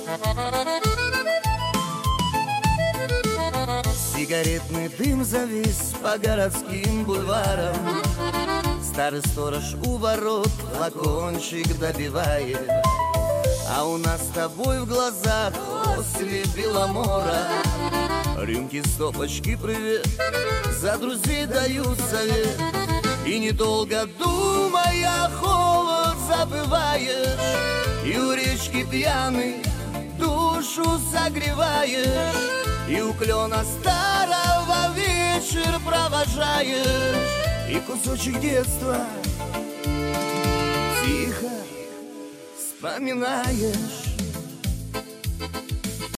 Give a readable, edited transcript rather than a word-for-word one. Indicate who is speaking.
Speaker 1: Сигаретный дым завис по городским бульварам. Старый сторож у ворот флакончик добивает. А у нас с тобой в глазах после Беломора рюмки, стопочки, привет, за друзей дают совет. И недолго думая, холод забываешь, и у речки пьяный душу согреваешь, и у клена старого вечер провожаешь, и кусочек детства тихо вспоминаешь.